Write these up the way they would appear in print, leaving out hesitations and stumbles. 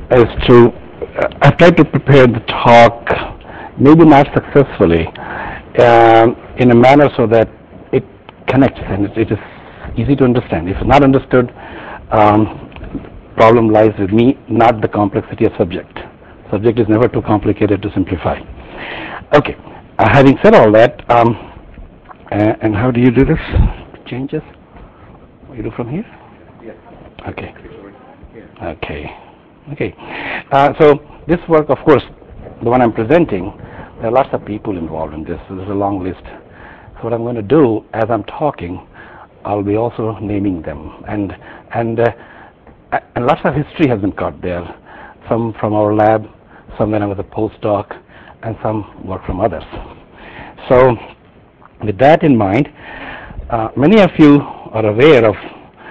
is to, I tried to prepare the talk, maybe not successfully, in a manner so that it connects and it is easy to understand. If it's not understood, problem lies with me, not the complexity of subject. Subject is never too complicated to simplify. Okay, having said all that, and how do you do this? Changes? You do from here? Okay. Okay. Okay. So this work, of course, the one I'm presenting, there are lots of people involved in this. So there's a long list. So what I'm going to do, as I'm talking, I'll be also naming them, and lots of history has been cut there. Some from our lab, some when I was a postdoc, and some work from others. So with that in mind, many of you are aware of,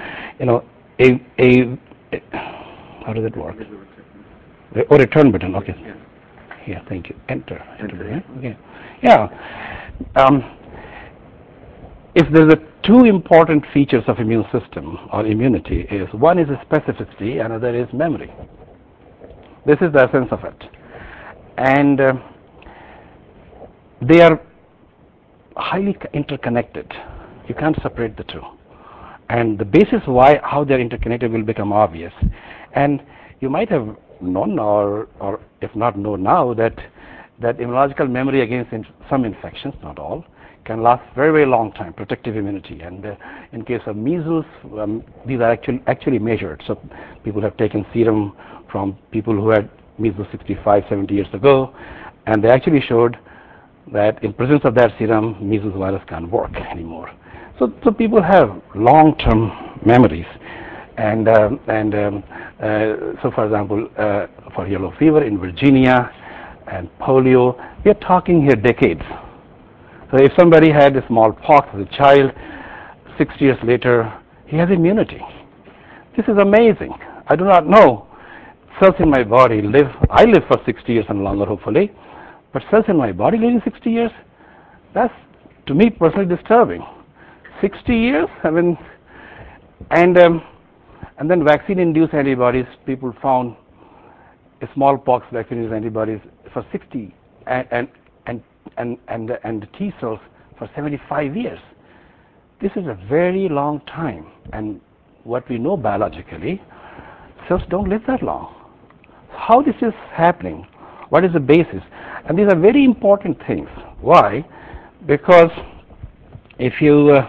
a how does it work? Oh, return button. Okay. Yeah, thank you. Enter. Okay. Yeah. If there's two important features of immune system or immunity, is one is specificity, another is memory. This is the essence of it, and they are highly interconnected. You can't separate the two, and the basis how they're interconnected will become obvious. And you might have known, or if not know now, that immunological memory against some infections, not all, can last very, very long time, protective immunity. And in case of measles, these are actually measured. So people have taken serum from people who had measles 65, 70 years ago, and they actually showed that in presence of that serum, measles virus can't work anymore. So people have long-term memories. And so, for example, for yellow fever in Virginia and polio, we are talking here decades. So if somebody had a smallpox as a child, 6 years later, he has immunity. This is amazing. I do not know. Cells in my body I live for 60 years and longer, hopefully, but cells in my body living 60 years, that's, to me, personally disturbing. 60 years? I mean, and then vaccine-induced antibodies, people found a smallpox vaccine-induced antibodies for 60, and the T cells for 75 years. This is a very long time, and what we know biologically, cells don't live that long. How this is happening? What is the basis? And these are very important things. Why? Because if you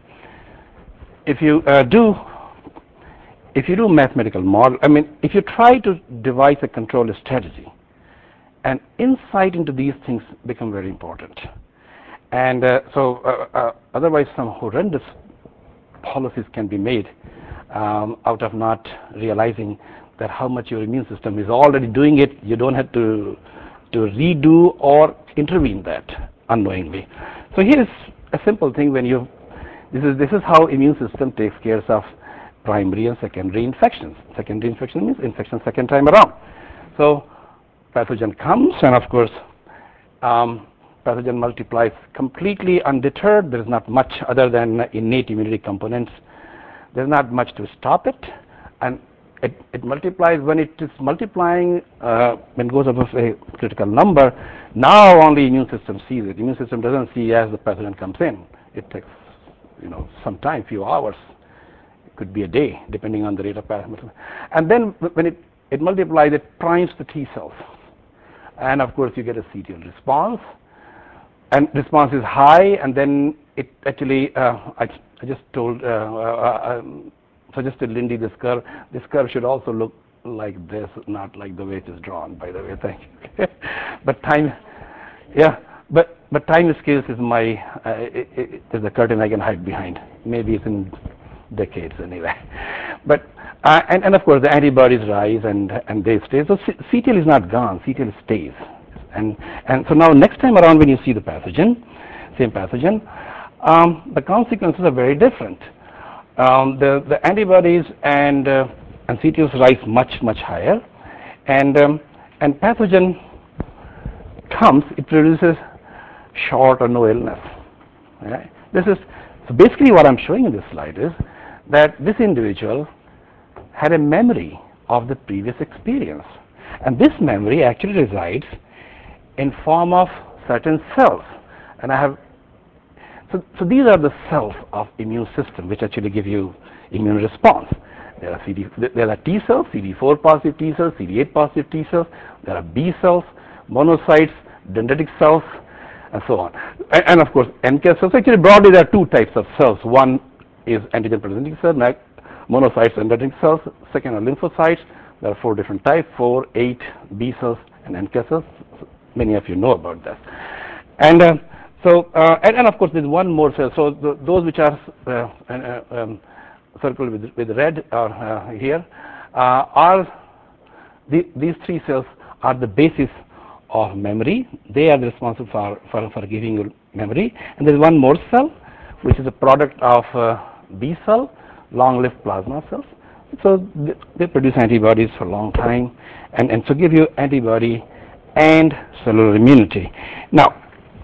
do mathematical model, I mean, if you try to devise a control strategy, and insight into these things become very important. And otherwise some horrendous policies can be made out of not realizing that how much your immune system is already doing it. You don't have to redo or intervene that unknowingly. So here is a simple thing. This is how immune system takes care of primary and secondary infections. Secondary infection means infection second time around. So pathogen comes, and of course pathogen multiplies completely undeterred. There is not much other than innate immunity components. There's not much to stop it, and it multiplies. When it is multiplying, when it goes above a critical number, now only immune system sees it. Immune system doesn't see as the pathogen comes in. It takes some time, few hours. It could be a day, depending on the rate of pathogen. And then when it multiplies, it primes the T cells. And of course, you get a CTL response. And response is high, and then it actually, I just suggested Lindy this curve. This curve should also look like this, not like the way it is drawn, by the way, thank you. But time, yeah, but time scales is is the curtain I can hide behind. Maybe it's in decades anyway. But and of course the antibodies rise and they stay. So CTL is not gone. CTL stays. And so now next time around when you see the pathogen, same pathogen, the consequences are very different. The antibodies and CTLs rise much higher, and pathogen comes. It produces short or no illness. Right? So basically what I'm showing in this slide is that this individual had a memory of the previous experience. And this memory actually resides in form of certain cells. And I have, so these are the cells of immune system which actually give you immune response. There are T cells, CD4 positive T cells, CD8 positive T cells. There are B cells, monocytes, dendritic cells, and so on. And of course, NK cells. Actually, broadly, there are two types of cells. One is antigen-presenting cell, monocytes and dendritic cells. Second are lymphocytes. There are 4 different types: 4, 8, B cells, and NK cells. Many of you know about that. And and of course, there's one more cell. So those which are circled with red here are these 3 cells are the basis of memory. They are responsible for giving you memory. And there's one more cell, which is a product of B cell, long-lived plasma cells. So they produce antibodies for a long time, and so give you antibody and cellular immunity. Now,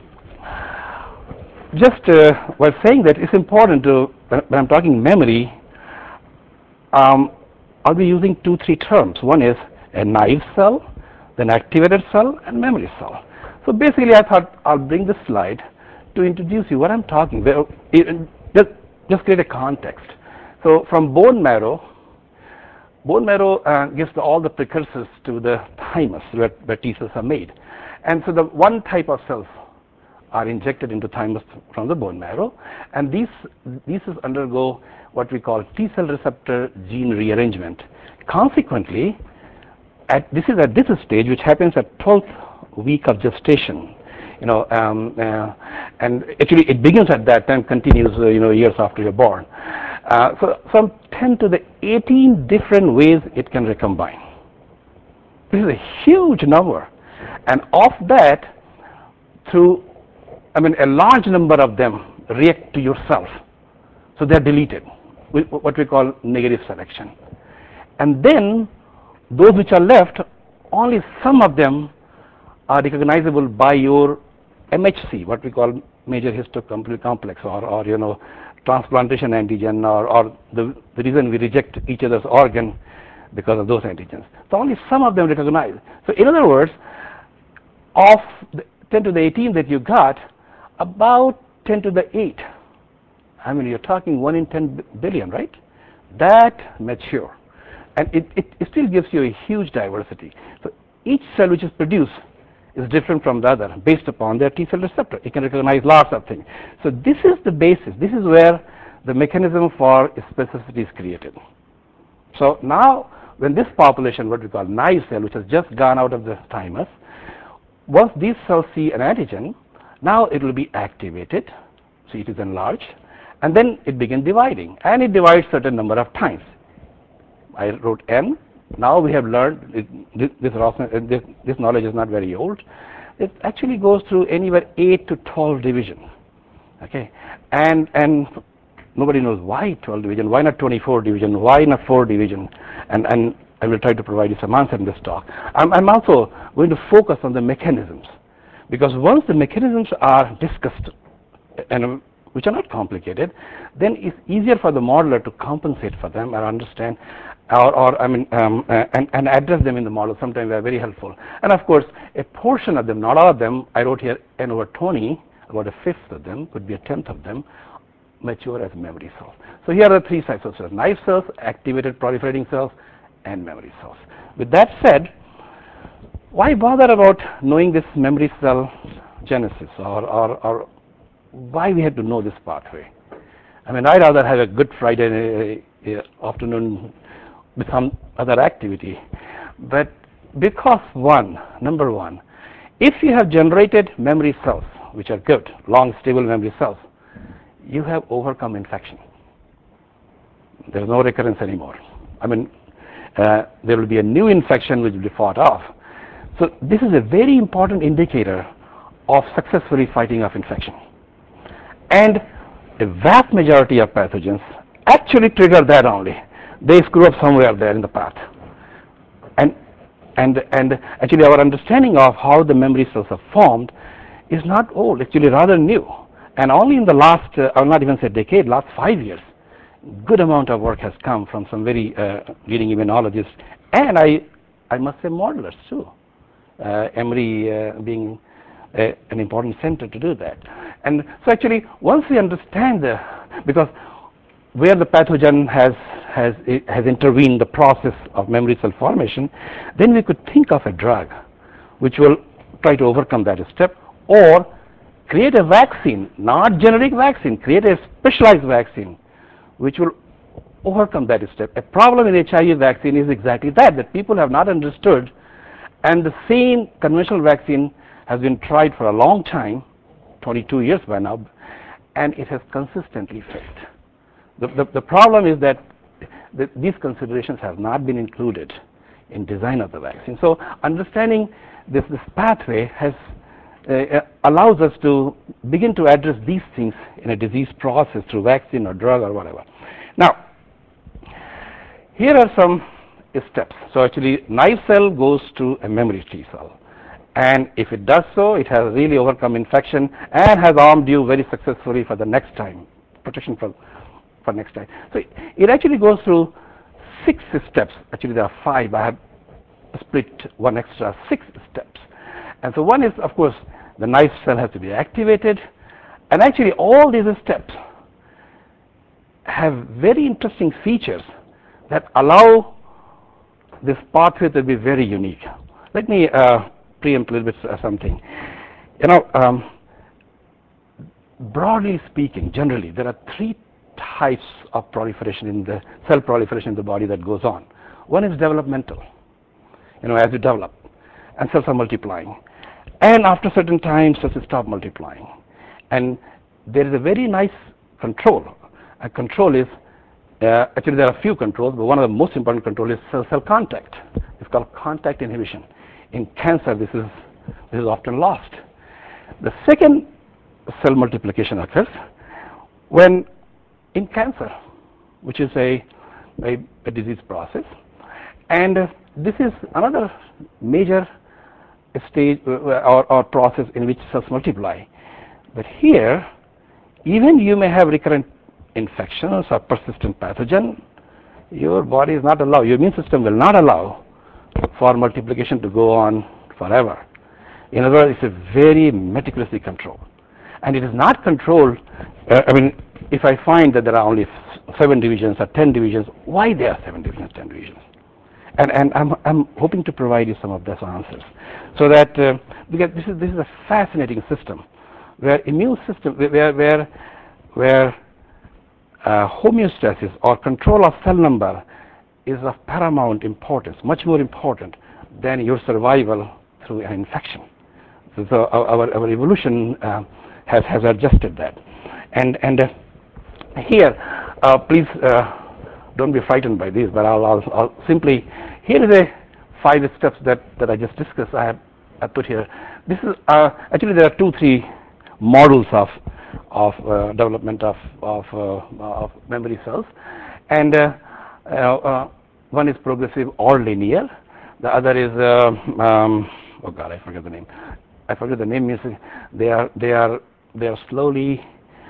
just while saying that, it's important to, when I'm talking memory, I'll be using 2-3 terms. One is a naive cell, then activated cell, and memory cell. So basically, I thought I'll bring this slide to introduce you what I'm talking about. Just create a context. So from bone marrow gives all the precursors to the thymus where T cells are made. And so the one type of cells are injected into thymus from the bone marrow, and these cells undergo what we call T cell receptor gene rearrangement. Consequently, this is at this stage, which happens at 12th week of gestation, and actually it begins at that time, continues years after you're born. So some 10 to the 18 different ways it can recombine. This is a huge number, and of that, a large number of them react to yourself, so they're deleted, what we call negative selection. And then those which are left, only some of them are recognizable by your MHC, what we call major histocomplex complex, or transplantation antigen, or the reason we reject each other's organ because of those antigens. So only some of them recognize. So in other words, of the 10 to the 18 that you got, about 10 to the 8, you're talking 1 in 10 billion, right? That mature. And it still gives you a huge diversity. So each cell which is produced is different from the other based upon their T cell receptor. It can recognize lots of things. So this is the basis. This is where the mechanism for specificity is created. So now, when this population, what we call naive cell, which has just gone out of the thymus, once these cells see an antigen, now it will be activated, so it is enlarged, and then it begins dividing, and it divides certain number of times. I wrote N. Now we have learned, this knowledge is not very old. It actually goes through anywhere 8 to 12 division. Okay, and nobody knows why 12 division, why not 24 division, why not 4 division, and I will try to provide you some answer in this talk. I'm also going to focus on the mechanisms, because once the mechanisms are discussed, and which are not complicated, then it's easier for the modeler to compensate for them or understand, and address them in the model. Sometimes they are very helpful. And of course, a portion of them, not all of them, I wrote here n over 20, about a fifth of them, could be a tenth of them, mature as memory cells. So here are the 3 types of cells: naive cells, activated proliferating cells, and memory cells. With that said, why bother about knowing this memory cell genesis, or why we have to know this pathway? I'd rather have a good Friday afternoon with some other activity. But because number one, if you have generated memory cells, which are good, long stable memory cells, you have overcome infection. There's no recurrence anymore. There will be a new infection which will be fought off. So this is a very important indicator of successfully fighting off infection. And a vast majority of pathogens actually trigger that only. They screw up somewhere there in the path. And actually our understanding of how the memory cells are formed is not old, actually rather new. And only in the last, I'll not even say decade, last 5 years, good amount of work has come from some very leading immunologists And I must say modelers too. Emory being an important center to do that. And so actually, once we understand because where the pathogen has intervened the process of memory cell formation, then we could think of a drug which will try to overcome that step, or create a vaccine, not generic vaccine, create a specialized vaccine which will overcome that step. A problem in HIV vaccine is exactly that people have not understood, and the same conventional vaccine has been tried for a long time, 22 years by now, and it has consistently failed. The problem is that these considerations have not been included in design of the vaccine. So understanding this pathway has allows us to begin to address these things in a disease process through vaccine or drug or whatever. Now, here are some steps. So actually, naive cell goes to a memory T cell, and if it does so, it has really overcome infection and has armed you very successfully for the next time, protection for next time. So it actually goes through 6 steps. Actually, there are 5. I have split one extra, 6 steps. And so one is, of course, the naive cell has to be activated, and actually all these steps have very interesting features that allow this pathway to be very unique. Let me preempt a little bit something. You know, broadly speaking, generally, there are 3 types of proliferation in the cell proliferation in the body that goes on. One is developmental, as you develop, and cells are multiplying, and after certain times cells stop multiplying, and there is a very nice control. A control is actually there are a few controls, but one of the most important controls is cell contact. It's called contact inhibition. In cancer, this is often lost. The second cell multiplication occurs when in cancer, which is a disease process, and this is another major stage or process in which cells multiply. But here, even you may have recurrent infections or persistent pathogen, your body is not allowed, your immune system will not allow for multiplication to go on forever. In other words, it's a very meticulously controlled. And it is not controlled, if I find that there are only 7 divisions or 10 divisions, why there are 7 divisions, 10 divisions? And I'm hoping to provide you some of those answers. So that, because this is a fascinating system, where immune system, where homeostasis or control of cell number is of paramount importance, much more important than your survival through an infection. So our evolution has adjusted that. And here, please don't be frightened by these, but I'll simply, here is a 5 steps that I just discussed. I put here. This is actually there are 2-3 models of development of memory cells, and one is progressive or linear. The other is oh God, I forget the name. Means they are slowly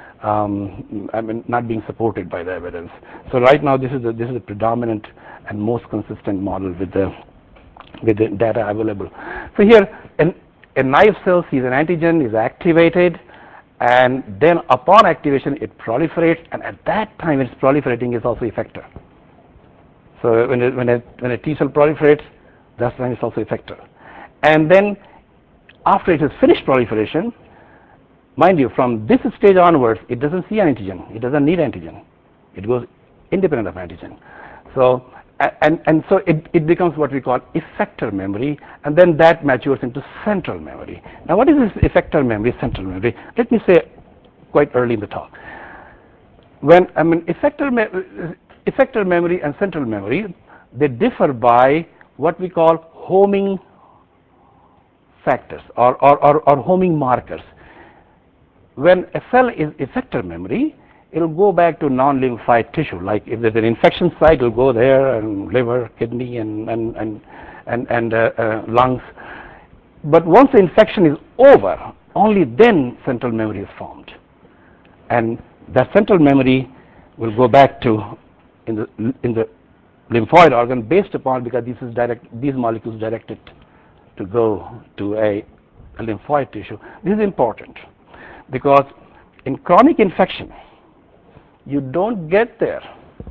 not being supported by the evidence. So right now this is the predominant and most consistent model with the data available. So here a naive cell sees an antigen, is activated, and then upon activation it proliferates, and at that time it's proliferating is also effector. So when a T cell proliferates, that's when it's also effector. And then after it has finished proliferation, mind you, from this stage onwards, it doesn't see antigen. It doesn't need antigen. It goes independent of antigen. So and so it becomes what we call effector memory, and then that matures into central memory. Now, what is this effector memory, central memory? Let me say quite early in the talk. When effector memory and central memory, they differ by what we call homing factors or homing markers. When a cell is effector memory, it will go back to non-lymphoid tissue. Like if there's an infection site, it will go there, and liver, kidney, and lungs. But once the infection is over, only then central memory is formed, and that central memory will go back to in the lymphoid organ based upon, because these molecules directed to go to a lymphoid tissue. This is important because in chronic infection, you don't get there.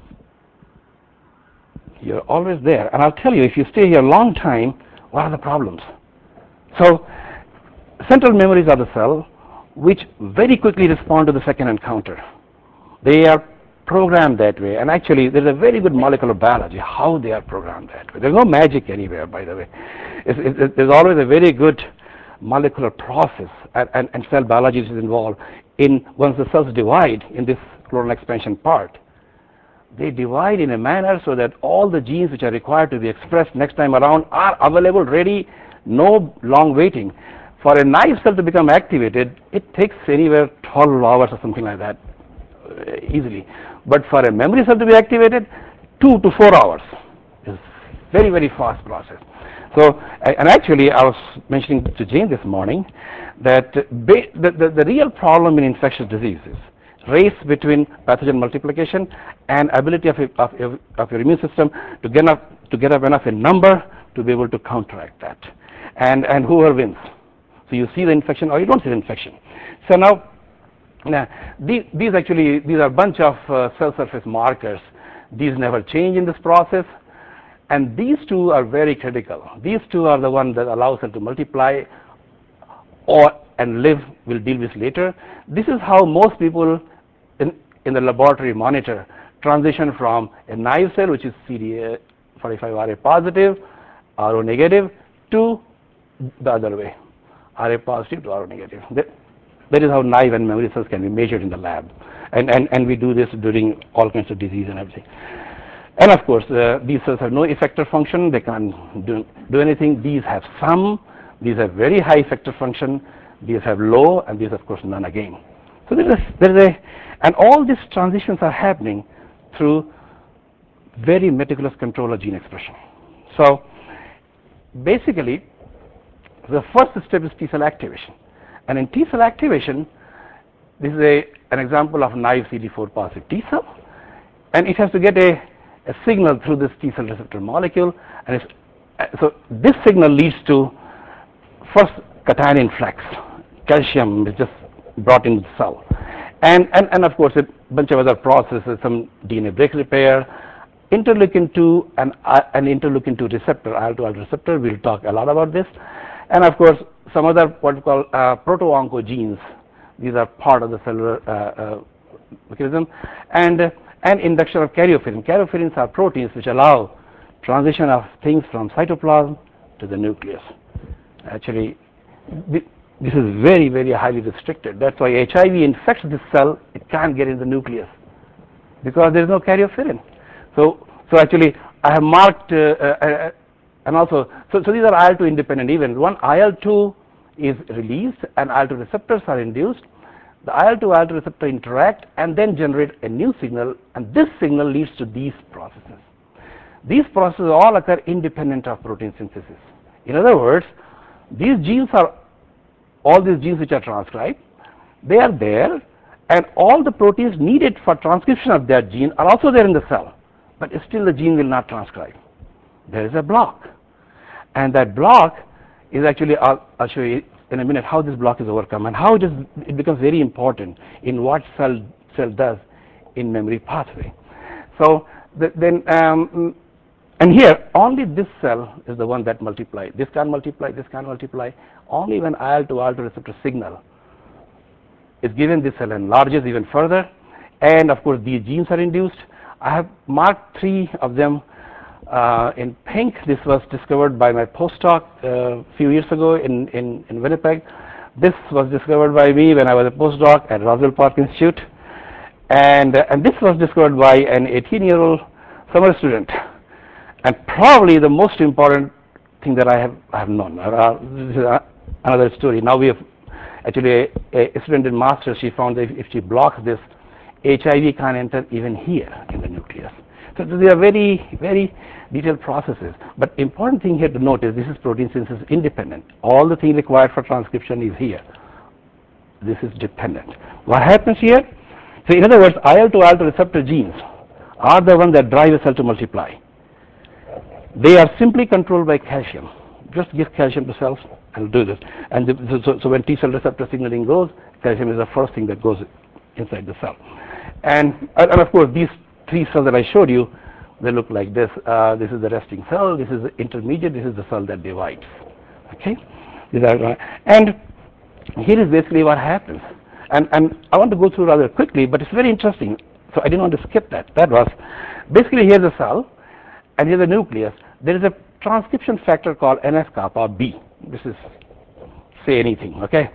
You're always there. And I'll tell you, if you stay here a long time, what are the problems? So central memories are the cell which very quickly respond to the second encounter. They are programmed that way, and actually there's a very good molecular biology how they are programmed that way. There's no magic anywhere, by the way. There's always a very good molecular process and cell biology is involved in once the cells divide in this clonal expansion part. They divide in a manner so that all the genes which are required to be expressed next time around are available, ready, no long waiting. For a naive cell to become activated, it takes anywhere 12 hours or something like that, easily. But for a memory cell to be activated, 2 to 4 hours is very, very fast process. So, and actually I was mentioning to Jane this morning that the real problem in infectious diseases race between pathogen multiplication and ability of your immune system to get up enough in number to be able to counteract that, and whoever wins. So you see the infection or you don't see the infection. So now these are a bunch of cell surface markers. These never change in this process, and these two are very critical. These two are the ones that allow cell to multiply and live. We'll deal with later. This is how most people in the laboratory monitor transition from a naive cell, which is CD45RA positive, RO negative, to the other way, RA positive to RO negative. That is how naive and memory cells can be measured in the lab, and we do this during all kinds of disease and everything. And of course, these cells have no effector function. They can't do anything. These have some. These have very high effector function. These have low, and these of course none again. So and all these transitions are happening through very meticulous control of gene expression. So basically, the first step is T cell activation. And in T cell activation, this is an example of naive CD4 positive T cell, and it has to get a signal through this T cell receptor molecule, and so this signal leads to first cation influx. Calcium is just brought into the cell, and of course a bunch of other processes, some DNA break repair, interleukin 2 and an interleukin 2 receptor, IL-2 receptor. We'll talk a lot about this, and of course some other what we call proto-oncogenes. These are part of the cellular mechanism, and induction of karyophilin. Karyophilins are proteins which allow transition of things from cytoplasm to the nucleus. Actually, this is very, very highly restricted. That's why HIV infects this cell. It can't get in the nucleus because there is no karyophilin. So actually, I have marked and also so these are IL-2 independent events. One IL-2 is released and IL-2 receptors are induced. The IL-2 receptor interact and then generate a new signal, and this signal leads to these processes. These processes all occur independent of protein synthesis. In other words, these genes are all these genes which are transcribed. They are there, and all the proteins needed for transcription of that gene are also there in the cell, but still the gene will not transcribe. There is a block, and that block is actually, I'll show you in a minute how this block is overcome and how it becomes very important in what cell does in memory pathway. So and here only this cell is the one that multiplies. This can multiply, this can multiply. Only when IL-2 receptor signal is given, this cell enlarges even further, and of course these genes are induced. I have marked 3 of them in pink. This was discovered by my postdoc a few years ago in Winnipeg. This was discovered by me when I was a postdoc at Roswell Park Institute, and this was discovered by an 18-year-old summer student. And probably the most important thing that I have known. This is another story. Now we have actually a student in master's. She found that if she blocks this, HIV can't enter even here in the nucleus. So they are very, very detailed processes. But important thing here to note is this is protein synthesis independent. All the thing required for transcription is here. This is dependent. What happens here? So in other words, IL-2 receptor genes are the ones that drive a cell to multiply. They are simply controlled by calcium. Just give calcium to cells and do this. And so when T cell receptor signaling goes, calcium is the first thing that goes inside the cell. And of course, these three cells that I showed you, they look like this. This is the resting cell. This is the intermediate. This is the cell that divides. Okay, and here is basically what happens. And I want to go through rather quickly, but it's very interesting. So I didn't want to skip that. That was basically here's the cell, and here's the nucleus. There is a transcription factor called NF-kappa B. This is say anything. Okay,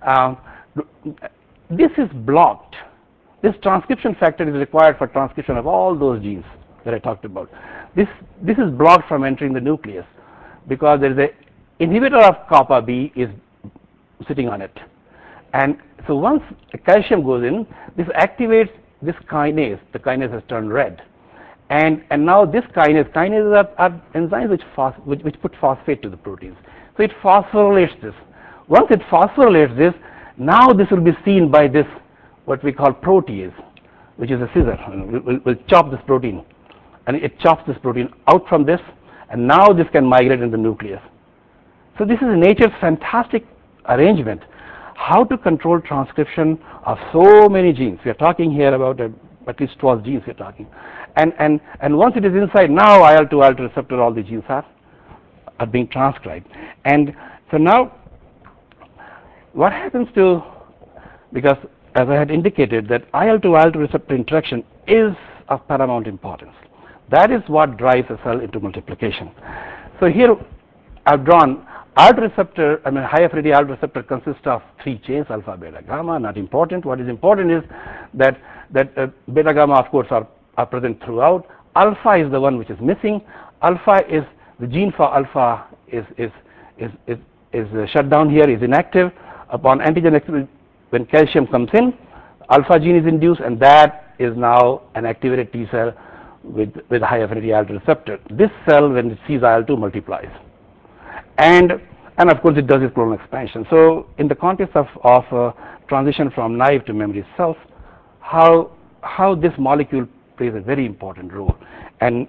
this is blocked. This transcription factor is required for transcription of all those genes that I talked about. This is blocked from entering the nucleus because there is a inhibitor of kappa B is sitting on it. And so once calcium goes in, this activates this kinase. The kinase has turned red. And now this kinases are enzymes which put phosphate to the proteins. So it phosphorylates this. Once it phosphorylates this, now this will be seen by this, what we call protease, which is a scissor. Will chop this protein. And it chops this protein out from this, and now this can migrate in the nucleus. So this is nature's fantastic arrangement. How to control transcription of so many genes. We are talking here about at least 12 genes we are talking. And once it is inside, now IL-2, IL-2 receptor, all the genes are being transcribed. And so now, what happens to, because as I had indicated that IL-2, IL-2 receptor interaction is of paramount importance. That is what drives a cell into multiplication. So here I've drawn IL-2 receptor, high affinity IL-2 receptor consists of 3 chains, alpha, beta, gamma, not important. What is important is that beta, gamma, of course, are present throughout. Alpha is the one which is missing. Alpha is, the gene for alpha is shut down here, is inactive. Upon antigen activity, when calcium comes in, alpha gene is induced, and that is now an activated T cell with high affinity IL-2 receptor. This cell, when it sees IL-2, multiplies. And of course it does its clonal expansion. So in the context of transition from naive to memory cells, how this molecule plays a very important role. And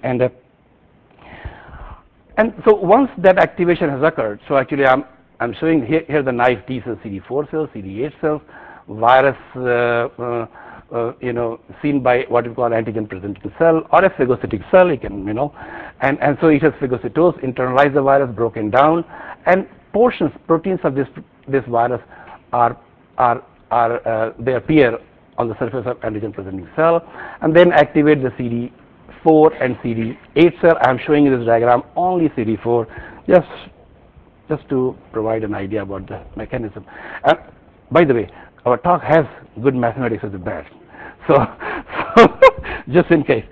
so once that activation has occurred, so actually I'm showing here the naive T cells, CD4 cells, CD8 cells, virus seen by what we call antigen presenting cell or a phagocytic cell. You can and so it has phagocytosed, internalized the virus, broken down, and proteins of this virus they appear on the surface of antigen presenting cell, and then activate the CD4 and CD8 cell. I am showing you this diagram only CD4, just to provide an idea about the mechanism. And by the way, our talk has good mathematics as a bad, so just in case.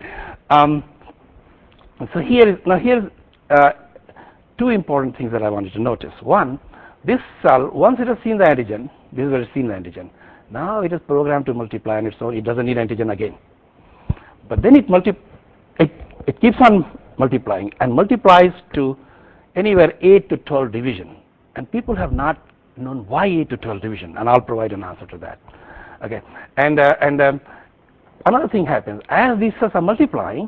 So here's 2 important things that I wanted to notice. One, this cell, once it has seen the antigen, this is where it's seen the antigen. Now it is programmed to multiply on its own. It doesn't need antigen again. But then it keeps on multiplying and multiplies to anywhere 8 to 12 division. And people have not known why 8 to 12 division, and I'll provide an answer to that. Okay, and another thing happens as these cells are multiplying.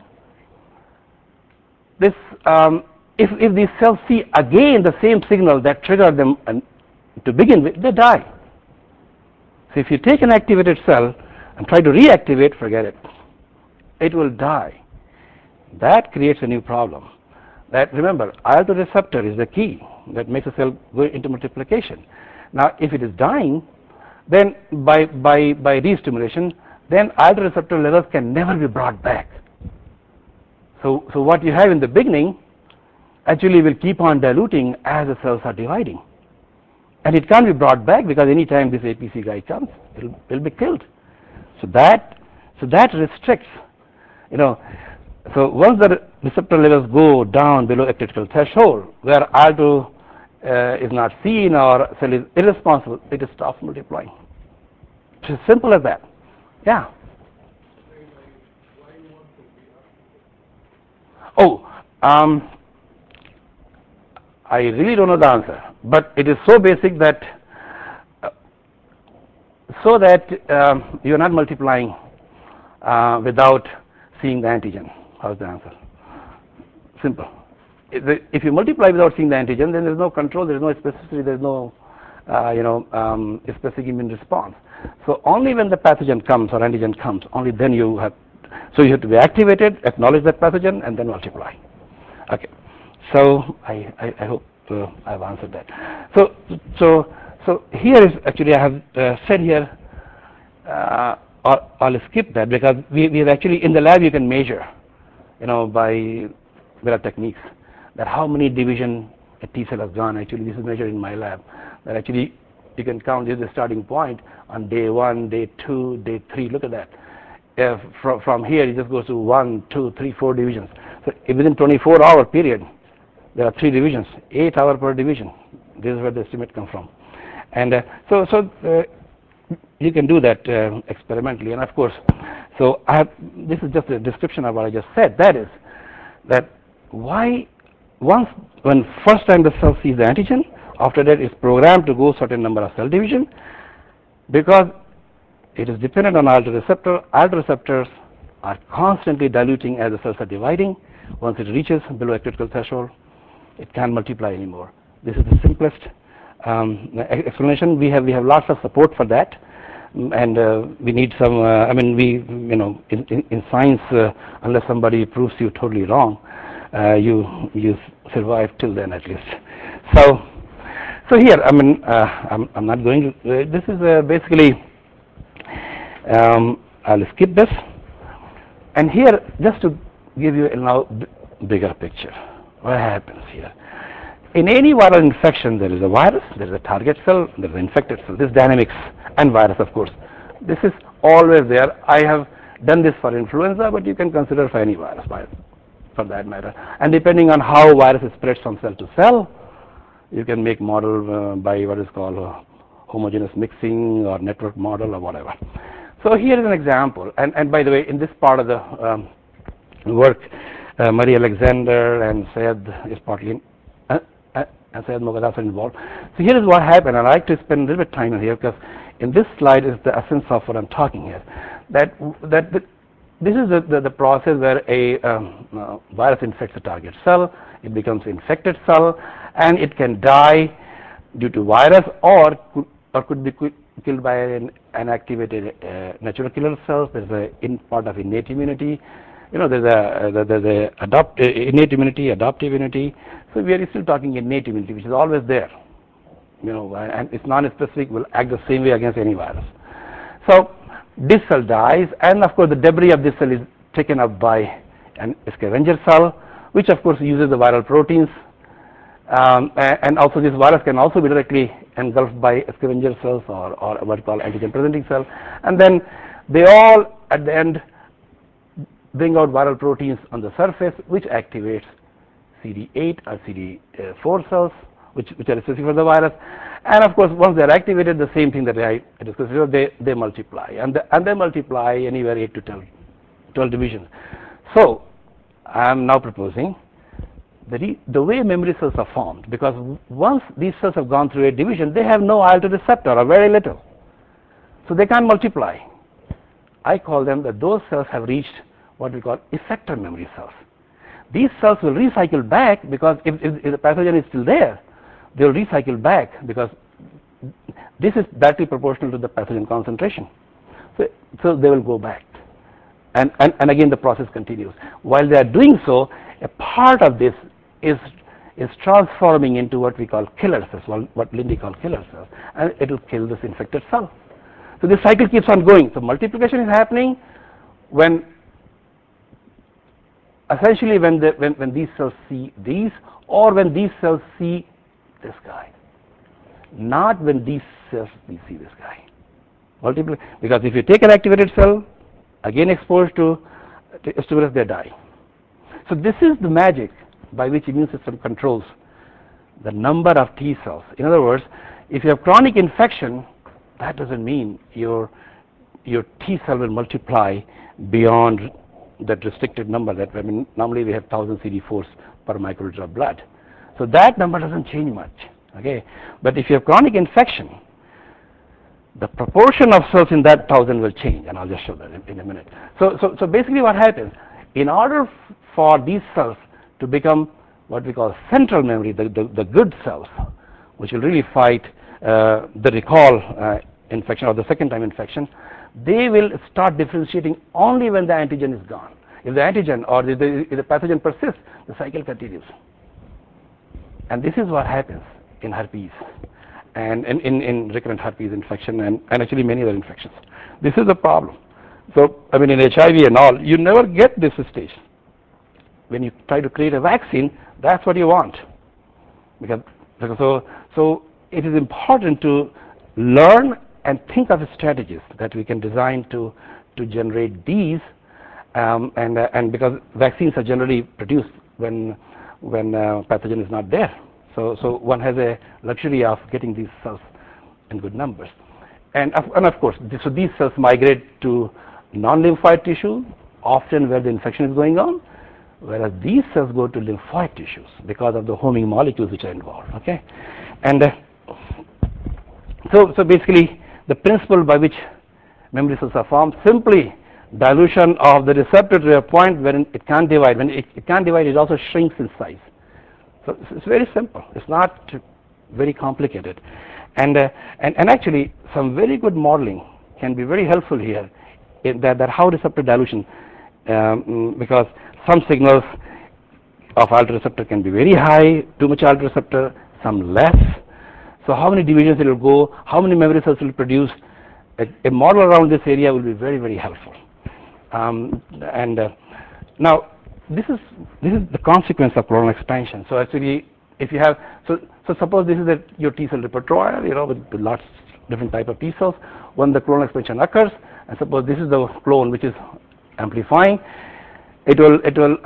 This if these cells see again the same signal that triggered them to begin with, they die. So if you take an activated cell and try to reactivate, forget it. It will die. That creates a new problem. That, remember, IL-2 receptor is the key that makes a cell go into multiplication. Now, if it is dying, then by re-stimulation, then IL-2 receptor levels can never be brought back. So what you have in the beginning actually will keep on diluting as the cells are dividing. And it can't be brought back because any time this APC guy comes, it'll be killed. So that restricts, so once the receptor levels go down below a critical threshold, where IL-2 is not seen or cell is irresponsible, it stops multiplying. It's as simple as that. Yeah. Oh, I really don't know the answer, but it is so basic that you're not multiplying without seeing the antigen. How's the answer? Simple. if you multiply without seeing the antigen, then there's no control, there's no specificity, there's no specific immune response. So only when the pathogen comes or antigen comes, only then you have. So you have to be activated, acknowledge that pathogen, and then multiply. Okay. So I hope I've answered that. So here is actually I have said here. I'll skip that because we have actually in the lab you can measure, by there are techniques that how many division a T cell has gone. Actually, this is measured in my lab. That actually you can count this is the starting point on day 1, day 2, day 3. Look at that. From here it just goes to 1, 2, 3, 4 divisions. So within 24-hour period, there are 3 divisions, 8 hours per division. This is where the estimate comes from. And so you can do that experimentally. And of course, so this is just a description of what I just said. That is that when first time the cell sees the antigen, after that it's programmed to go certain number of cell division, because it is dependent on alpha receptor. Alpha receptors are constantly diluting as the cells are dividing. Once it reaches below a critical threshold, it can't multiply anymore. This is the simplest explanation. We have lots of support for that, and we need some. In science, unless somebody proves you totally wrong, you survive till then at least. So here, I'm not going to. This is basically. I'll skip this, and here just to give you a now bigger picture. What happens here? In any viral infection, there is a virus, there is a target cell, there is an infected cell. This dynamics and virus, of course. This is always there. I have done this for influenza, but you can consider for any virus, for that matter. And depending on how viruses spread from cell to cell, you can make model by what is called homogeneous mixing or network model or whatever. So here is an example. And by the way, in this part of the work, Marie Alexander and Syed is partly and Syed Moghadafar involved. So here is what happened. And I like to spend a little bit of time here because in this slide is the essence of what I'm talking here. This is the process where a virus infects a target cell. It becomes an infected cell, and it can die due to virus or could be killed by an activated natural killer cells. There's a part of innate immunity. There's a innate immunity, adaptive immunity. So we are still talking innate immunity, which is always there. And it's non-specific, will act the same way against any virus. So this cell dies, and of course the debris of this cell is taken up by an scavenger cell, which of course uses the viral proteins. And also this virus can also be directly engulfed by scavenger cells or what we call antigen presenting cell. And then they all at the end bring out viral proteins on the surface, which activates CD8 or CD4 cells, which are specific for the virus. And of course, once they are activated, the same thing that I discussed, they multiply, and they multiply anywhere 8 to 12 divisions. So I am now proposing the way memory cells are formed, because once these cells have gone through a division, they have no IL-2 receptor or very little, so they can't multiply. I call them that those cells have reached what we call effector memory cells. These cells will recycle back because if the pathogen is still there, they will recycle back because this is directly proportional to the pathogen concentration. So they will go back, and again the process continues. While they are doing so, a part of this is transforming into what we call killer cells, what Lindy called killer cells, and it will kill this infected cell. So this cycle keeps on going. So multiplication is happening essentially when these cells see these, or when these cells see this guy, not when these cells see this guy. Multiply, because if you take an activated cell, again exposed to stimulus, they die. So this is the magic by which immune system controls the number of T cells. In other words, if you have chronic infection, that doesn't mean your T cell will multiply beyond that restricted number. That normally we have 1,000 CD4s per microliter of blood. So that number doesn't change much. Okay, but if you have chronic infection, the proportion of cells in that 1,000 will change, and I'll just show that in a minute. So basically what happens, in order for these cells to become what we call central memory, the good cells, which will really fight the recall infection or the second time infection, they will start differentiating only when the antigen is gone. If the antigen or if the pathogen persists, the cycle continues. And this is what happens in herpes and in recurrent herpes infection and actually many other infections. This is the problem. So, I mean, in HIV and all, you never get this stage. When you try to create a vaccine, that's what you want. Because so it is important to learn and think of strategies that we can design to generate these, and because vaccines are generally produced when pathogen is not there. So one has a luxury of getting these cells in good numbers. And of course, so these cells migrate to non-lymphoid tissue, often where the infection is going on, whereas these cells go to lymphoid tissues because of the homing molecules which are involved. Okay, and so basically the principle by which memory cells are formed, simply dilution of the receptor to a point where it can't divide. When it can't divide, it also shrinks in size. So it's very simple. It's not very complicated, and actually some very good modeling can be very helpful here. In that how receptor dilution, because some signals of alpha receptor can be very high, too much alpha receptor, some less. So how many divisions it will go, how many memory cells will produce, a model around this area will be very, very helpful. Now this is the consequence of clonal expansion. So actually, if you have so suppose this is your T cell repertoire, with lots of different type of T cells. When the clonal expansion occurs, and suppose this is the clone which is amplifying, it will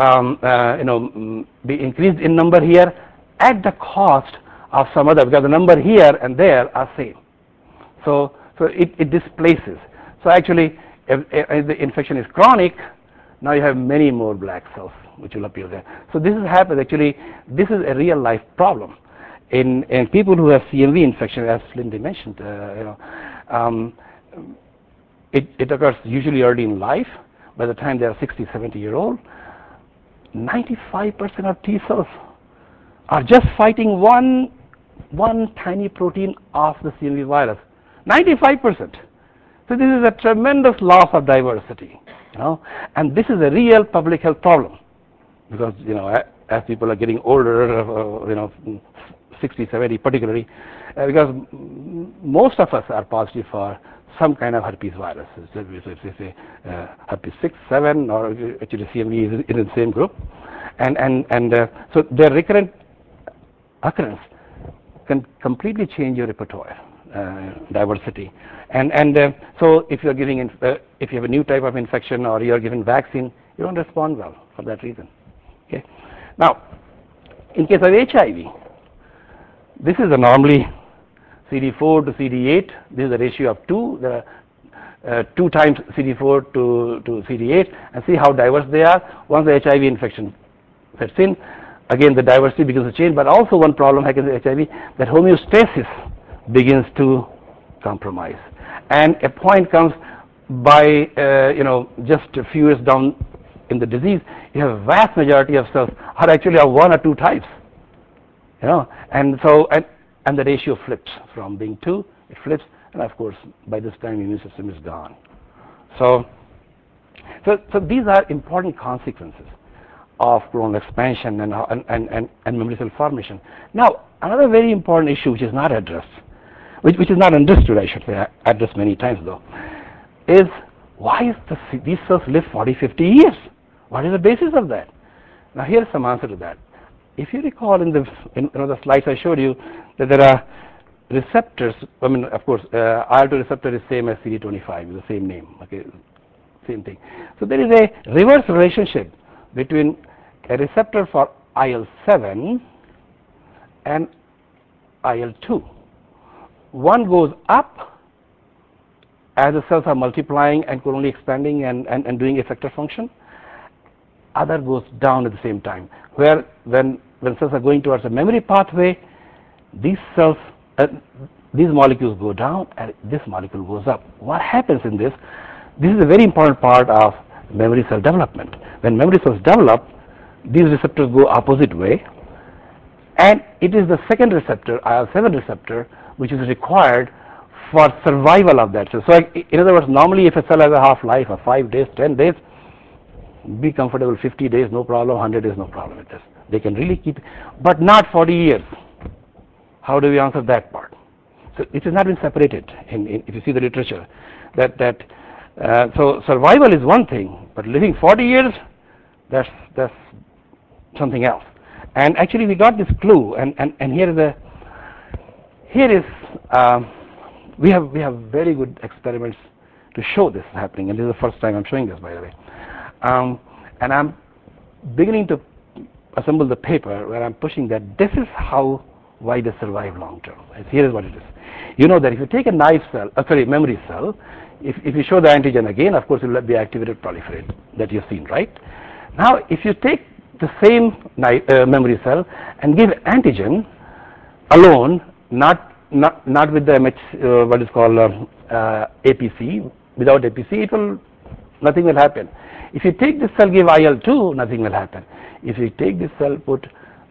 be increased in number here at the cost of some other, because the number here and there are same. So it displaces. So actually, if the infection is chronic, now you have many more black cells which will appear there. So this happens actually. This is a real life problem in people who have CMV infection, as Lindy mentioned. It occurs usually early in life. By the time they are 60, 70-year-old, 95% of T cells are just fighting one tiny protein of the CMV virus. 95%. So this is a tremendous loss of diversity, and this is a real public health problem, because as people are getting older, 60, 70 particularly, because most of us are positive for some kind of herpes virus. So if they say herpes 6, 7, or actually CMV is in the same group, and so their recurrent occurrence can completely change your repertoire diversity, and so if you're giving if you have a new type of infection or you're giving vaccine, you don't respond well for that reason. Okay. Now, in case of HIV, this is a normally CD4 to CD8. This is a ratio of 2. There are 2 times CD4 to CD8, and see how diverse they are. Once the HIV infection sets in, again the diversity begins to change. But also one problem happens with HIV, that homeostasis begins to compromise, and a point comes by just a few years down in the disease, you have a vast majority of cells are actually of 1 or 2 types, and so and the ratio flips from being 2, it flips, and of course by this time the immune system is gone. So these are important consequences of clonal expansion and memory cell formation. Now, another very important issue which is not addressed, which is not understood, I should say, addressed many times though, is why these cells live 40, 50 years? What is the basis of that? Now here's some answer to that. If you recall in the slides I showed you, that there are receptors. I mean, of course, IL-2 receptor is same as CD25, the same name. Okay, same thing. So there is a reverse relationship between a receptor for IL-7 and IL-2. One goes up as the cells are multiplying and clonally expanding and doing effector function. Other goes down at the same time, where when cells are going towards a memory pathway, these cells, these molecules go down and this molecule goes up. What happens in this? This is a very important part of memory cell development. When memory cells develop, these receptors go opposite way, And it is the second receptor, IL-7 receptor, which is required for survival of that cell. So in other words, normally if a cell has a half-life of 5 days, 10 days, be comfortable, 50 days, no problem, 100 days, no problem with this. They can really keep, but not 40 years. How do we answer that part? So it has not been separated if you see the literature. So survival is one thing, but living 40 years, that's something else. And actually we got this clue, and we have very good experiments to show this is happening, and this is the first time I'm showing this, by the way. And I'm beginning to assemble the paper where I'm pushing that this is why they survive long term. Here is what it is. You know that if you take a memory cell, if you show the antigen again, of course it will be activated proliferate that you've seen, right? Now, if you take the same memory cell and give antigen alone, not with the what is called APC. Without APC, nothing will happen. If you take this cell, give IL-2, nothing will happen. If you take this cell, put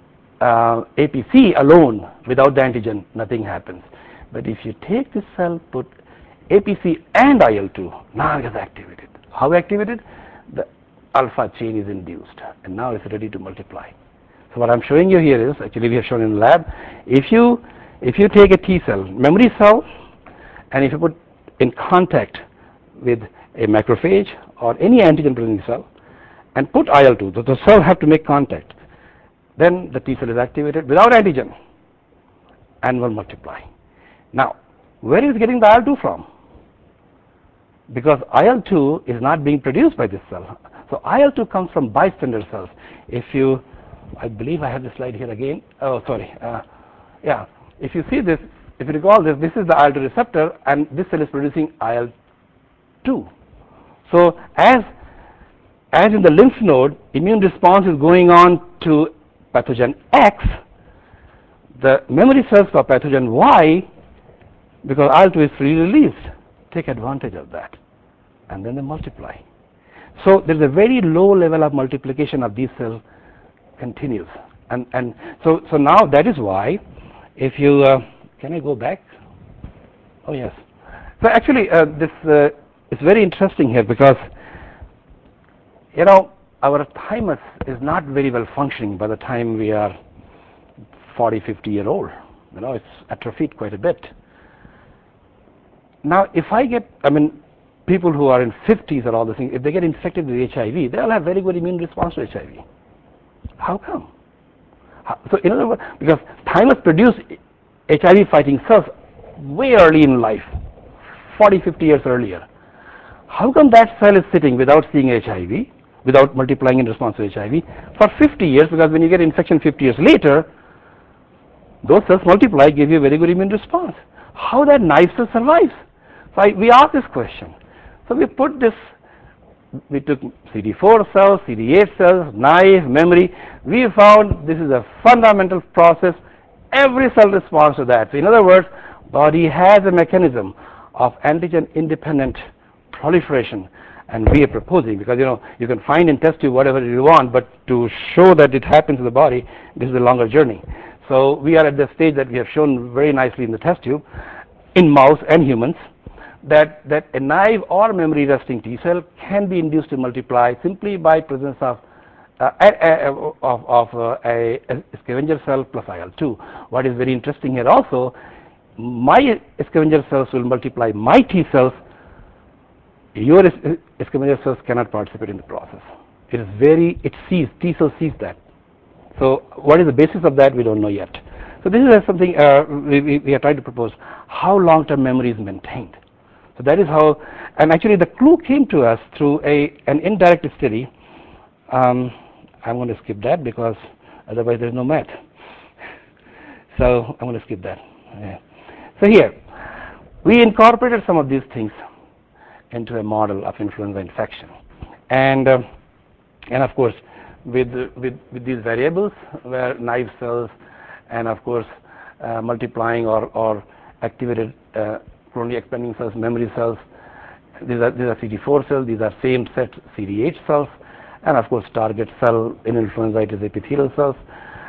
APC alone without the antigen, nothing happens. But if you take this cell, put APC and IL-2, now it is activated. How activated? The alpha chain is induced, and now it's ready to multiply. So what I'm showing you here is, actually we have shown in the lab, if you take a T cell, memory cell, and if you put in contact with a macrophage or any antigen-presenting cell, and put IL-2, so the cell have to make contact, then the T cell is activated without antigen and will multiply. Now, where is getting the IL-2 from? Because IL-2 is not being produced by this cell. So IL-2 comes from bystander cells. I believe I have the slide here again. Oh, sorry. Yeah. If you see this, if you recall this is the IL-2 receptor, and this cell is producing IL-2. So as in the lymph node, immune response is going on to pathogen X, the memory cells for pathogen Y, because IL-2 is freely released, take advantage of that, and then they multiply. So there's a very low level of multiplication of these cells continues, and so now that is why, if you can I go back? Oh yes. So actually this is very interesting here, because our thymus is not very well functioning by the time we are 40, 50 years old. It's atrophied quite a bit. Now, if people who are in 50s or all the things, if they get infected with HIV, they'll have very good immune response to HIV. How come? So in other words, because thymus produce HIV fighting cells way early in life, 40, 50 years earlier. How come that cell is sitting without seeing HIV, without multiplying in response to HIV for 50 years? Because when you get infection 50 years later, those cells multiply, give you a very good immune response. How that naive cell survives? So we asked this question. So we took CD4 cells, CD8 cells, naive, memory. We found this is a fundamental process. Every cell responds to that. So in other words, body has a mechanism of antigen-independent proliferation, and we are proposing, because you can find in test tube whatever you want, but to show that it happens in the body, this is a longer journey. So we are at the stage that we have shown very nicely in the test tube, in mouse and humans, that a naive or memory resting T cell can be induced to multiply simply by presence of a scavenger cell plus IL-2. What is very interesting here also, my scavenger cells will multiply my T cells. Your scavenger cells cannot participate in the process. T cell sees that. So what is the basis of that? We don't know yet. So this is something we are trying to propose, how long-term memory is maintained. So that is how, and actually the clue came to us through an indirect study. I'm going to skip that because otherwise there's no math. So I'm going to skip that. Yeah. So here, we incorporated some of these things into a model of influenza infection, and of course with these variables where naive cells and of course multiplying or activated clonally expanding cells, memory cells. These are CD4 cells. These are same set CD8 cells, and of course target cell in influenza it is epithelial cells,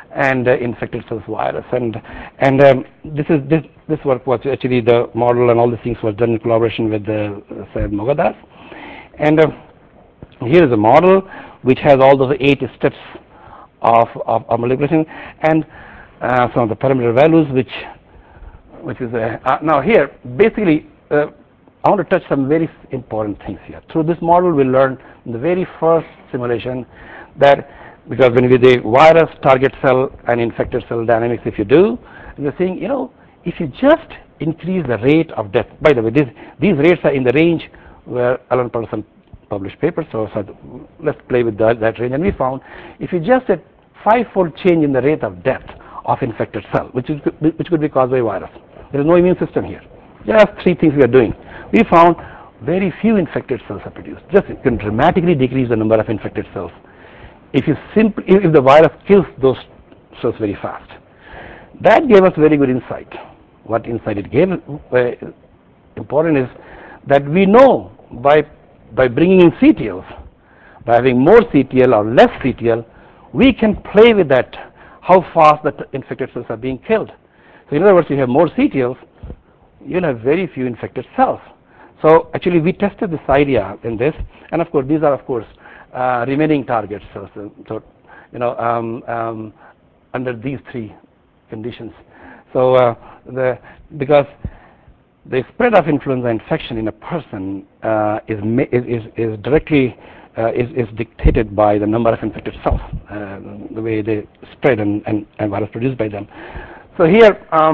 and infected cells virus. And this work was actually the model and all these things was done in collaboration with Syed Moghaddas. And here is a model which has all those 8 steps of manipulation and some of the parameter values which is now here basically I want to touch some very important things here. Through this model we learned in the very first simulation that because when with the virus, target cell and infected cell dynamics, if you do, you're saying, you know, if you just increase the rate of death, by the way, these rates are in the range where Alan Patterson published papers, so let's play with that range, and we found if you just a 5-fold change in the rate of death of infected cell, which could be caused by virus, there is no immune system here. Just 3 things we are doing. We found very few infected cells are produced. Just it can dramatically decrease the number of infected cells if the virus kills those cells very fast. That gave us very good insight. What insight it gave important is that we know by bringing in CTLs, by having more CTL or less CTL, we can play with that, how fast the infected cells are being killed. So in other words, you have more CTLs, you'll have very few infected cells. So actually we tested this idea in this, and of course these are of course remaining target cells. So you know under these 3 conditions. So because the spread of influenza infection in a person is directly is dictated by the number of infected cells, the way they spread and virus produced by them. So here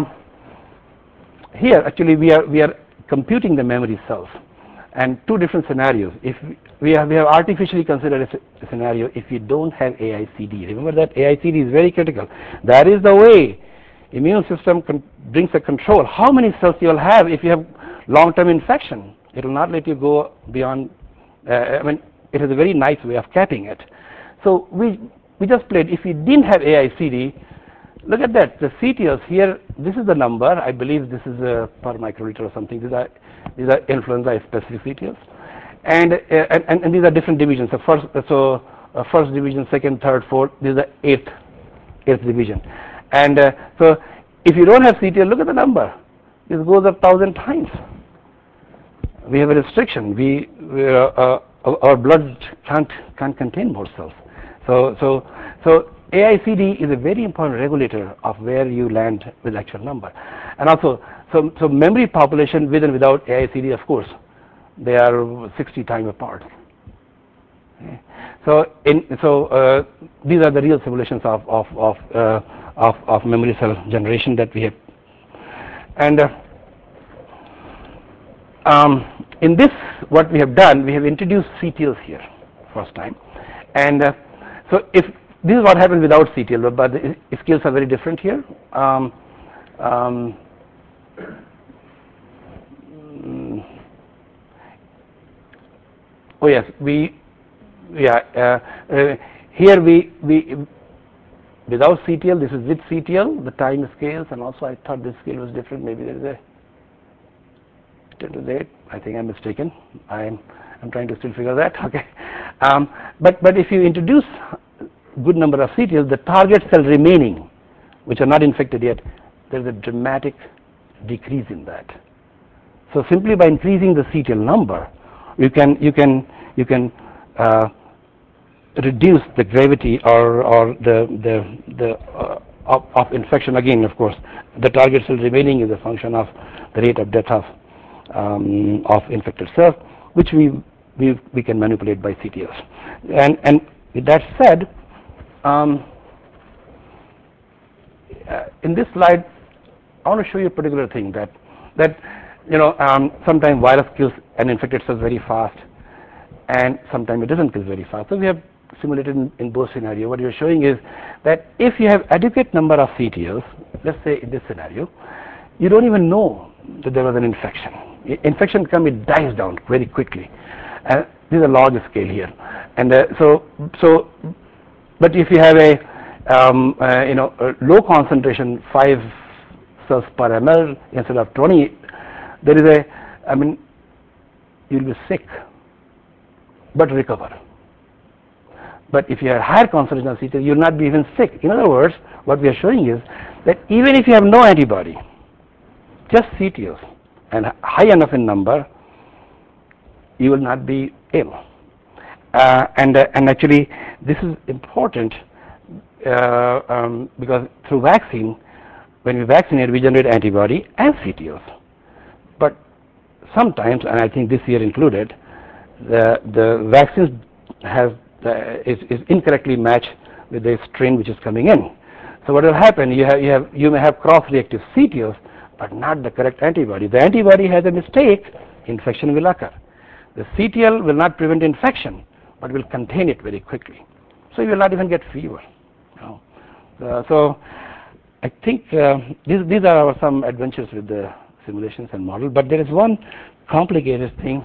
actually we are computing the memory cells and 2 different scenarios. If we have artificially considered a scenario if you don't have AICD. Remember that AICD is very critical. That is the way immune system brings a control. How many cells you will have if you have long-term infection? It will not let you go beyond. I mean, it is a very nice way of capping it. So we just played. If we didn't have AICD, look at that. The CTLs here. This is the number. I believe this is per microliter or something. These are influenza specific CTLs, and these are different divisions. So first division, second, third, fourth. This is the eighth division. And so if you don't have CTL, look at the number. This goes up 1,000 times. We have a restriction. Our blood can't contain more cells. So AICD is a very important regulator of where you land with actual number. And also, so memory population with and without AICD, of course, they are 60 times apart. Okay. So these are the real simulations of memory cell generation that we have. And in this, what we have done, we have introduced CTLs here first time. And so if this is what happens without CTL, but the skills are very different here. Oh yes, here we without CTL, this is with CTL, the time scales, and also I thought this scale was different. Maybe there is a 10 to the 8. I think I'm mistaken. I'm trying to still figure that. Okay, but if you introduce good number of CTLs, the target cell remaining, which are not infected yet, there is a dramatic decrease in that. So simply by increasing the CTL number, you can reduce the gravity or the of infection. Again, of course, the target cell remaining is a function of the rate of death of infected cells, which we can manipulate by CTLs. And with that said, in this slide, I want to show you a particular thing that you know sometimes virus kills an infected cells very fast, and sometimes it doesn't kill very fast. So we have simulated in both scenarios. What you're showing is that if you have adequate number of CTLs, let's say in this scenario, you don't even know that there was an infection. Infection comes, it dies down very quickly. This is a large scale here, and but if you have a low concentration, 5 cells per ml instead of 20, there is you'll be sick, but recover. But if you have higher concentration of CTLs, you'll not be even sick. In other words, what we are showing is that even if you have no antibody, just CTLs, and high enough in number, you will not be ill. And actually, this is important because through vaccine, when we vaccinate, we generate antibody and CTLs. But sometimes, and I think this year included, the vaccines is incorrectly matched with the strain which is coming in. So what will happen? You may have cross-reactive CTLs, but not the correct antibody. The antibody has a mistake, infection will occur. The CTL will not prevent infection, but will contain it very quickly. So you will not even get fever. So I think these are some adventures with the simulations and model. But there is one complicated thing.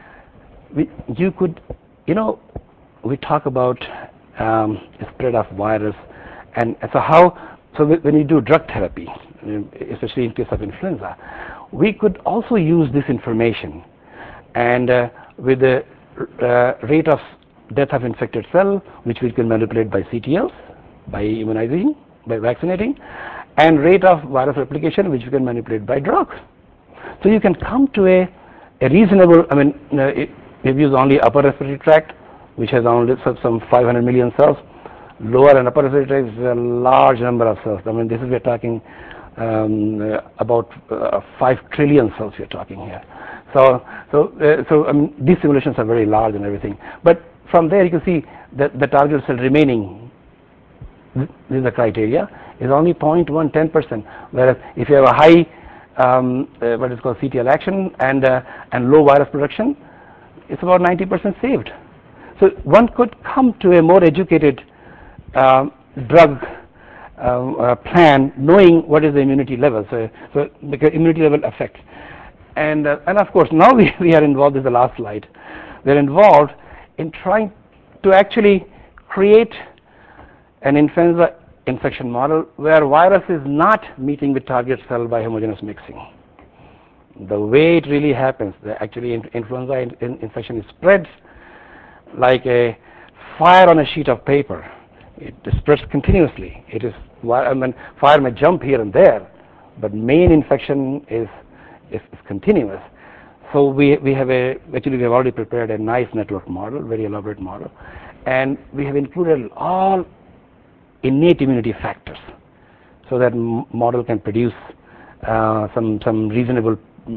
We talk about the spread of virus, and so when you do drug therapy, especially in case of influenza, we could also use this information, and with the rate of death of infected cell, which we can manipulate by CTLs, by immunizing, by vaccinating, and rate of virus replication, which we can manipulate by drugs. So you can come to a reasonable, we've used only upper respiratory tract, which has only some 500 million cells. Lower and upper respiratory tract is a large number of cells. We're talking about 5 trillion cells we're talking here. So these simulations are very large and everything. But from there you can see that the target cell remaining, this is the criteria, is only 0.1, 10%. Whereas if you have a high, what is called CTL action and low virus production, it's about 90% saved. So one could come to a more educated drug plan, knowing what is the immunity level. So because immunity level affects, and of course now we are involved. This is the last slide. We're involved in trying to actually create an influenza infection model where virus is not meeting with target cell by homogeneous mixing. The way it really happens, actually influenza infection spreads like a fire on a sheet of paper. It spreads continuously. Fire may jump here and there, but main infection is continuous. So we have already prepared a nice network model, very elaborate model, and we have included all innate immunity factors, so that model can produce some reasonable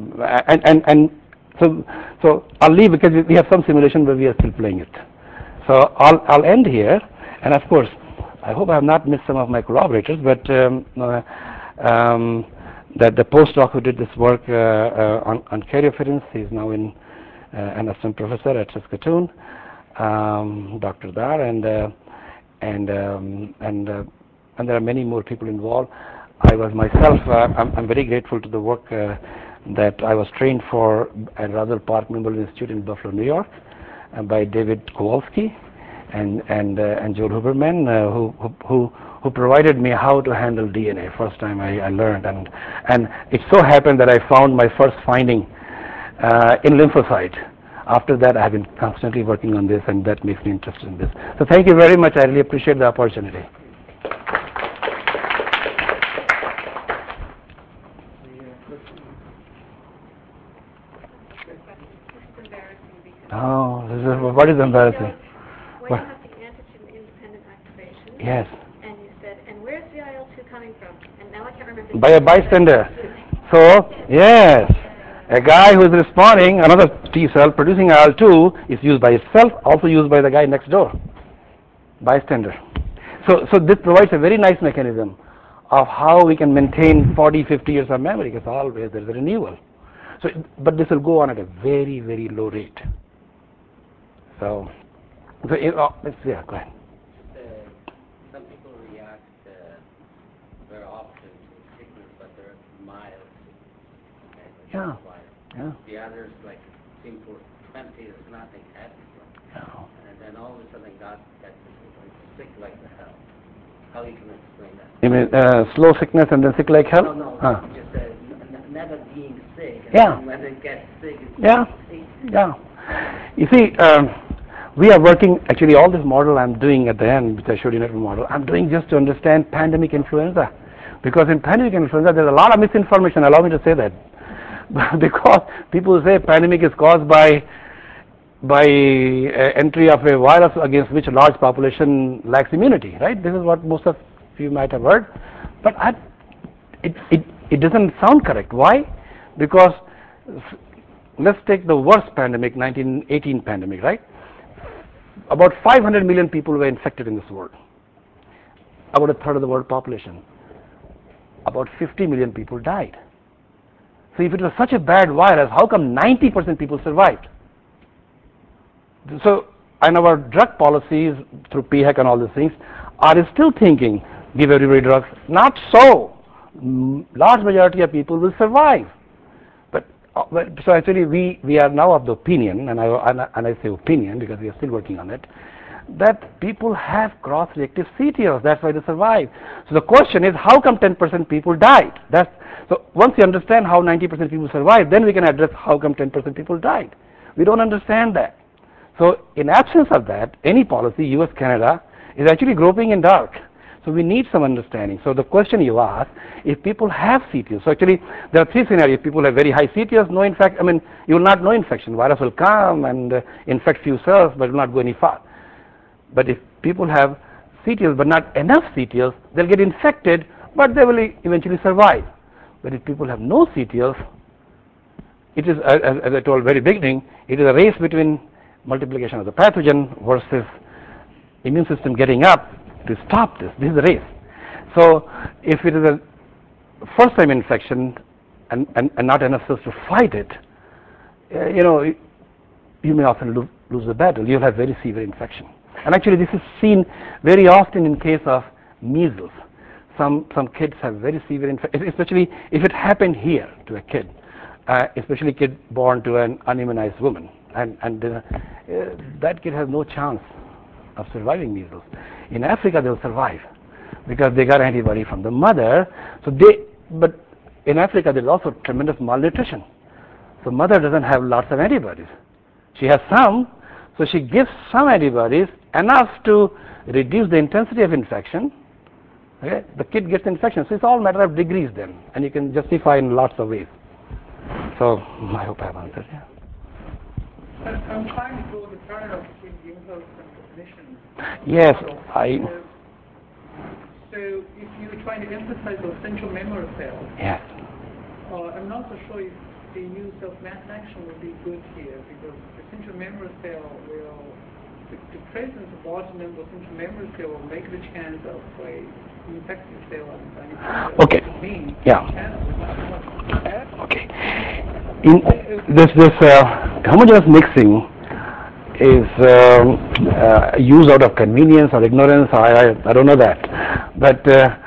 so I'll leave because we have some simulation where we are still playing it. So I'll end here, and of course I hope I have not missed some of my collaborators, but that the postdoc who did this work on karyophytins, he's now an assistant professor at Saskatoon, Dr. Dar, and there are many more people involved. I was myself, I'm very grateful to the work that I was trained for at Roswell Park Memorial Institute in Buffalo, New York, by David Kowalski and Joel Huberman, who provided me how to handle DNA. First time I learned, and it so happened that I found my first finding in lymphocyte. After that, I have been constantly working on this, and that makes me interested in this. So thank you very much. I really appreciate the opportunity. Oh, what is embarrassing? When you have the antigen-independent activation, yes. And you said, and where's the IL-2 coming from? And now I can't remember. By a bystander. So, yes, a guy who is responding, another T cell producing IL-2 is used by itself, also used by the guy next door. Bystander. So this provides a very nice mechanism of how we can maintain 40, 50 years of memory, because always there's a renewal. So, but this will go on at a very, very low rate. So let's see. Go ahead. Some people react very often to sickness, but they're mild. Yeah. Yeah. The others, like, seem for 20 years nothing happened. Yeah. And then all of a sudden got sick like the hell. How you can explain that? You mean slow sickness and then sick like hell? No, just never being sick. And Yeah. when they get sick, it's Yeah. Yeah. You see, we are working, actually all this model I'm doing at the end, which I showed you network model, I'm doing just to understand pandemic influenza. Because in pandemic influenza, there's a lot of misinformation, allow me to say that. Because people say pandemic is caused by entry of a virus against which a large population lacks immunity, right? This is what most of you might have heard. But it doesn't sound correct. Why? Because let's take the worst pandemic, 1918 pandemic, right? About 500 million people were infected in this world. About a third of the world population. About 50 million people died. So if it was such a bad virus, how come 90% people survived? So, and our drug policies through PHEC and all these things are still thinking, give everybody drugs. Not so. Large majority of people will survive. But so actually we are now of the opinion, and I say opinion because we are still working on it, that people have cross-reactive CTOs. That's why they survive. So the question is, how come 10% people died? So once you understand how 90% people survive, then we can address how come 10% people died. We don't understand that. So in absence of that, any policy, US, Canada, is actually groping in dark. So we need some understanding. So the question you ask, if people have CTOs, so actually there are three scenarios. People have very high CTOs, you will not know infection. Virus will come and infect few cells, but will not go any far. But if people have CTOs, but not enough CTOs, they'll get infected, but they will eventually survive. But if people have no CTOs, it is, as I told very beginning, it is a race between multiplication of the pathogen versus immune system getting up to stop this. This is a race. So if it is a first time infection and not enough cells to fight it, you may often lose the battle. You'll have very severe infection. And actually this is seen very often in case of measles. Some kids have very severe infection, especially if it happened here to a kid, especially a kid born to an unimmunized woman. And that kid has no chance of surviving measles. In Africa, they'll survive because they got antibody from the mother. But in Africa, there's also tremendous malnutrition. So mother doesn't have lots of antibodies. She has some, so she gives some antibodies, enough to reduce the intensity of infection. Okay? The kid gets infection. So it's all a matter of degrees then, and you can justify in lots of ways. So I hope I have answered. Yeah. I'm trying to draw the parallel between the impulse and cognition. Yes, So if you're trying to emphasize those central memory cells, yes. I'm not so sure if the use of mass action would be good here, because the central memory cell will, the presence of large number of central memory cell will make the chance of a infected cell and okay. Yeah. Okay. In this homogeneous mixing is used out of convenience or ignorance. I don't know that, but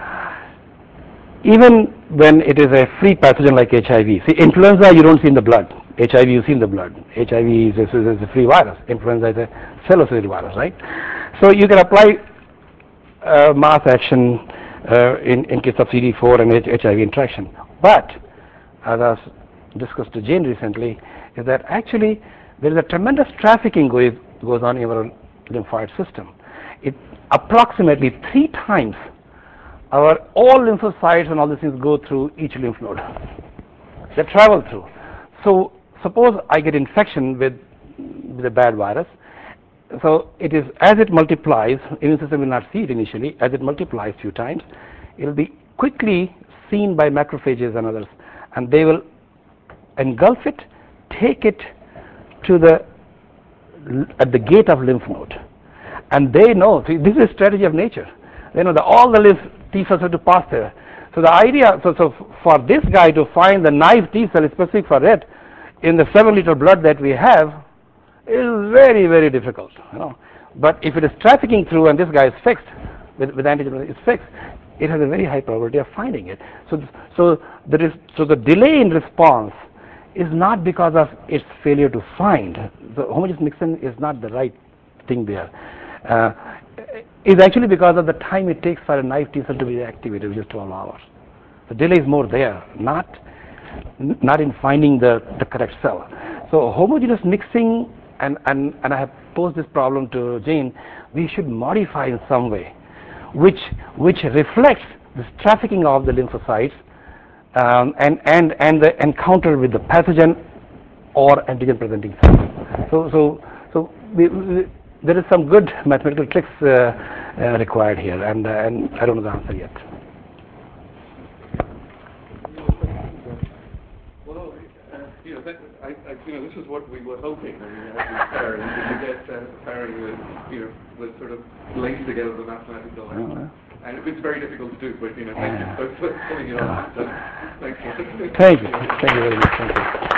even when it is a free pathogen like HIV, see, influenza you don't see in the blood. HIV you see in the blood. HIV is a free virus. Influenza is a cell-associated virus, right? So you can apply mass action in case of CD4 and HIV interaction. But as I discussed to Jane recently, is that actually there is a tremendous trafficking goes on in our lymphoid system. It approximately 3 times all lymphocytes and all these things go through each lymph node. They travel through. So suppose I get infection with a bad virus. So it is, as it multiplies, immune system will not see it initially. As it multiplies few times, it will be quickly seen by macrophages and others, and they will engulf it, take it to at the gate of lymph node, and they know. See, this is a strategy of nature. They know that all the T cells have to pass there. So the idea, so for this guy to find the naive T cell specific for it in the 7-liter blood that we have is very, very difficult. But if it is trafficking through and this guy is fixed with antigen, is fixed, it has a very high probability of finding it. So the delay in response is not because of its failure to find. The homogeneous mixing is not the right thing there. It's actually because of the time it takes for a naive T cell to be activated, which is 12 hours. The delay is more there, not in finding the correct cell. So homogeneous mixing, and I have pose this problem to Jane, we should modify in some way, which reflects this trafficking of the lymphocytes and the encounter with the pathogen or antigen presenting cells. So there is some good mathematical tricks required here, and I don't know the answer yet. Well, this is what we were hoping. Parry, you get Parry with sort of lace together the mathematical. And it's very difficult to do, but thank you for pulling it off. Thanks. Thank you very much. Thank you.